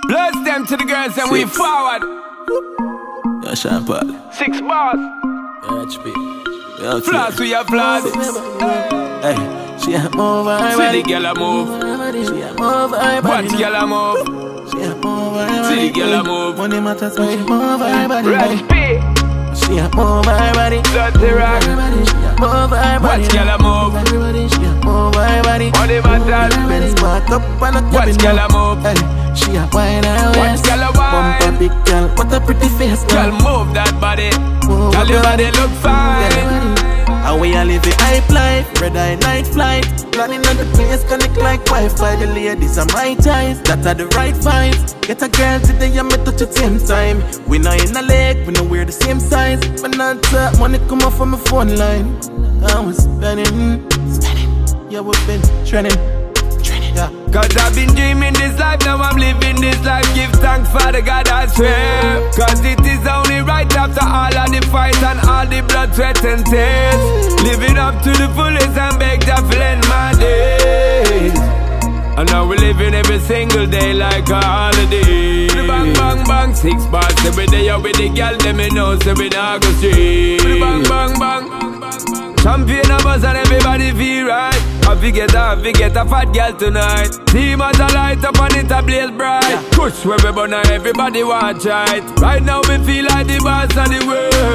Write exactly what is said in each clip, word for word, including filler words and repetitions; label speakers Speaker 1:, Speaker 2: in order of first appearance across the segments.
Speaker 1: Bless them to the girls and we forward.
Speaker 2: Yo, Sean Paul.
Speaker 1: Six bars.
Speaker 2: Yo, H P. Yo,
Speaker 1: Floss we have floss.
Speaker 2: Hey, she a move her
Speaker 1: See
Speaker 2: body.
Speaker 1: the girl a move.
Speaker 2: She a move her body.
Speaker 1: Watch girl a move.
Speaker 2: She a move her body.
Speaker 1: See the girl a move.
Speaker 2: Money matters when she move her body.
Speaker 1: Red P.
Speaker 2: She a move her body.
Speaker 1: Dirty rock.
Speaker 2: She a move her body.
Speaker 1: Watch girl a move.
Speaker 2: She a move her body.
Speaker 1: Money matters.
Speaker 2: Benz walk up and a
Speaker 1: Watch girl a move.
Speaker 2: Hey, she a wine her
Speaker 1: Watch
Speaker 2: waist.
Speaker 1: girl a
Speaker 2: Bumper
Speaker 1: wine.
Speaker 2: big girl, what a pretty face,
Speaker 1: Girl
Speaker 2: girl.
Speaker 1: move that body.
Speaker 2: Move
Speaker 1: Girl your
Speaker 2: that
Speaker 1: body look fine.
Speaker 2: How we a live a hype life, red eye night flight. Planning on the place, connect like Wi-Fi. The ladies are my ties, that are the right vibes. Get a girl today and me touch at same time. We not in a leg, we know we're the same size. But not talk, money come off from my phone line. I was spending, spending. Yeah, we've been trending, trending. Yeah.
Speaker 1: Cause I've been dreaming this life, now I'm living this life. Give thanks for the God I swear. Cause it is only right after all of the fight and all the blood, sweat and tears. Living up to the fullest and beg to end my days. And now we're living every single day like a holiday. Bang, bang, bang, six bars every day out with the girl, them me know, so we not go straight. Bang, bang, bang. Champion of us and everybody feel right. I forget I forget a fat girl tonight. Team as a light up and it a blaze bright. Push where we burn and everybody watch it. Right now me feel like the boss of the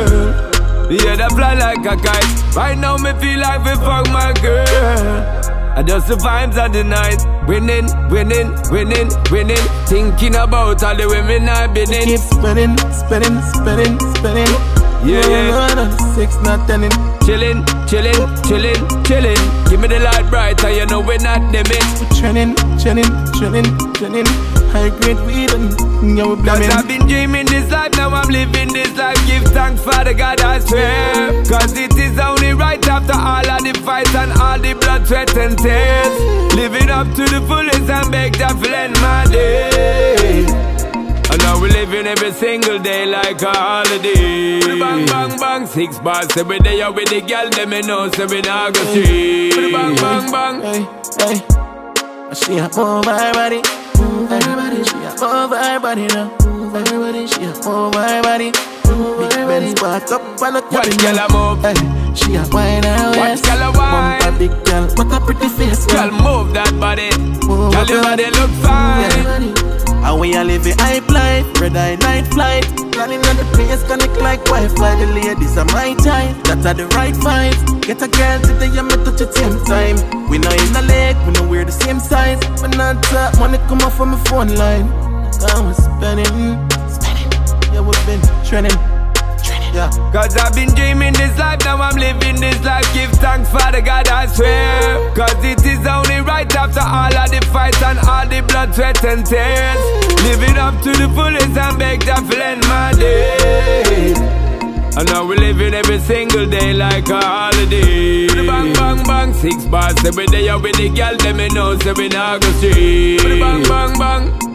Speaker 1: world. Yeah, that fly like a kite. Right now me feel like we fuck my girl. I just the vibes of the night. Winning, winning, winning, winning. Thinking about all the women I've been in.
Speaker 2: Keep spinning, spinning, spinning, spinning.
Speaker 1: Yeah, yeah.
Speaker 2: No, no, six, not ten in.
Speaker 1: Chillin', chillin', chillin', chillin'. Give me the light brighter, you know we're not dimming.
Speaker 2: Trending, trending, trending, trending. High grade weed and yeah, we
Speaker 1: Cause
Speaker 2: blamin'.
Speaker 1: I've been dreaming this life, now I'm living this life. Give thanks for the God I swear. Cause it is only right after all of the fight and all the blood, sweat and tears. Living up to the fullest and beg to end my days. And now we living every single day like a holiday. Bang, bang, bang, six bars every day out with the girl, them me know, so we not go straight. Bang, bang, bang.
Speaker 2: Hey, hey. She a move her body, move her body. She a move her body now, move her body. She a move her body, move her body. Benz walk up and a
Speaker 1: Watch girl a move.
Speaker 2: Hey, she a wine her
Speaker 1: Watch
Speaker 2: waist.
Speaker 1: girl a wine.
Speaker 2: Bumper big girl, what a pretty face,
Speaker 1: Girl
Speaker 2: girl.
Speaker 1: move that body.
Speaker 2: Move
Speaker 1: Girl your body look fine.
Speaker 2: How we a live a hype life, red eye night flight. Planning on the place, connect like Wi-Fi. The ladies are my type, that are the right vibes. Get a girl today and me touch at same time. We not in a leg, we know we're the same size. But not talk, money come off from my phone line. I was spending, spending. Yeah, we've been trending, trending. Yeah.
Speaker 1: Cause I've been dreaming this life, now I'm living this life. Give thanks for the God I swear. Cause it is only right after all of the fight and all the blood, sweat and tears. Living up to the fullest and beg to end my days. And now we're living every single day like a holiday. Bang, bang, bang, six bars every day out with the girl, them me know, so we not go straight. Bang, bang, bang.